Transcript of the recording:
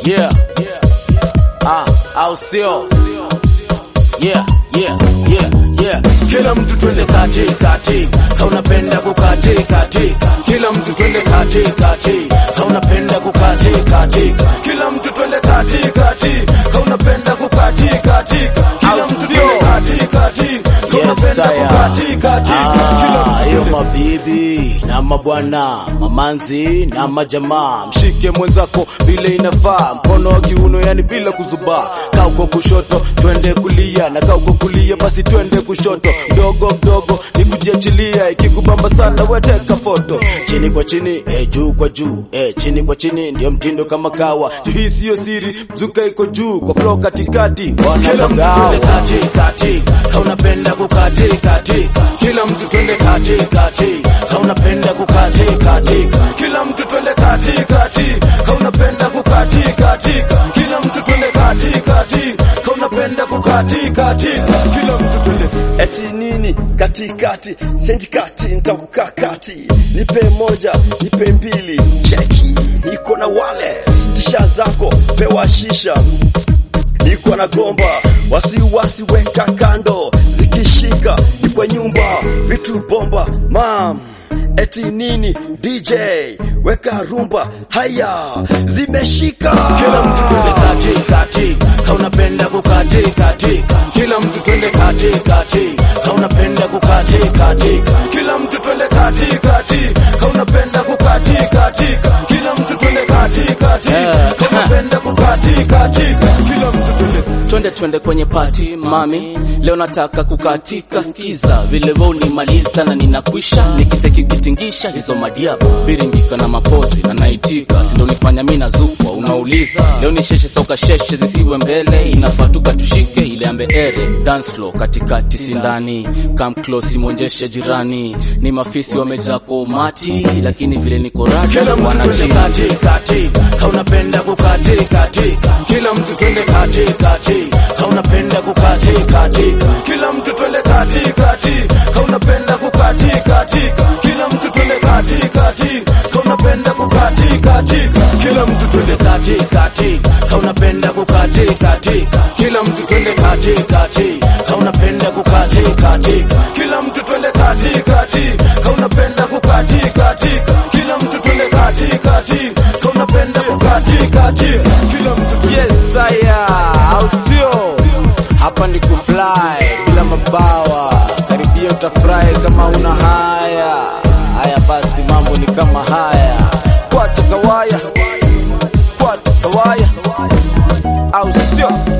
Yeah. Au sio? Yeah. Kila mtu twende kati, haunapenda kukati. Kila mtu twende kati, haunapenda kukati. Kila mtu twende kati, haunapenda kukati. Kila mtu twende kati, haunapenda kukati. Yo mabibi na mabwana, mamanzi na majamaa, mshike mwenzako vile inafaa, mkono wa kiuno yani bila kuzubaa. Kauko kushoto twende kulia, na kauko kulia basi twende kushoto. Mdogo ni kujiachilia, ikikubamba sana weteka foto. Chini kwa chini, juu kwa juu, chini kwa chini ndio mtindo kama kawa. Hii sio siri, mzuka iko juu kwa flow katikati. Kila mtu twende kati, haunapenda kukati. Kila mtu twende kati, haunapenda kukati. Kila mtu twende kati, haunapenda kukati. Kila mtu twende kati, haunapenda kukati. Kila mtu twende eti nini katikati, sendi kati, nitakukaa kati. Nipe moja, nipe mbili, cheki, niko na wale tisha zako, pewa shisha. Niko na gomba, wasiwasi weka kando, zikishika ni kwa nyumba, vitu bomba, mam. Eti nini DJ, weka rumba, haya, zimeshika. Kila mtu twende kati, haunapenda kukati. Kila mtu twende kati, haunapenda kukati. Kila mtu twende kati, haunapenda kukati. Kila mtu twende kati, haunapenda kukati. Kila mtu twende kwenye party mami, leo nataka kukatika. Skiza vile wewe unimaliza na ninakwisha, nikiteki kitingisha hizo madiaba, biringika na mapozi na naitika. Si ndio nifanya mimi nazukwa, unauliza leo ni sheshe soka sheshe zisiwe mbele, inafaa tushike ile ambe ere. Dance floor katikati sindani, come close monjeshe jirani, ni mafisi wamejaa kwa umati, lakini vile niko radi wanachini. Kati, haunapenda kukati. Kila mtu twende kati, haunapenda kukati. Kila mtu twende kati, haunapenda kukati. Kila mtu twende kati, haunapenda kukati. Kila mtu twende kati, haunapenda kukati. Kila mtu twende kati, haunapenda kukati. Kila mtu twende kati, haunapenda kukati. Kila mtu twende kati, haunapenda kukati. Kila mtu yes au sio? Hapa ni kufly bila mabawa, karibia utafurahi kama una haya. Basi mambo ni kama haya, kwa kawaya au sio?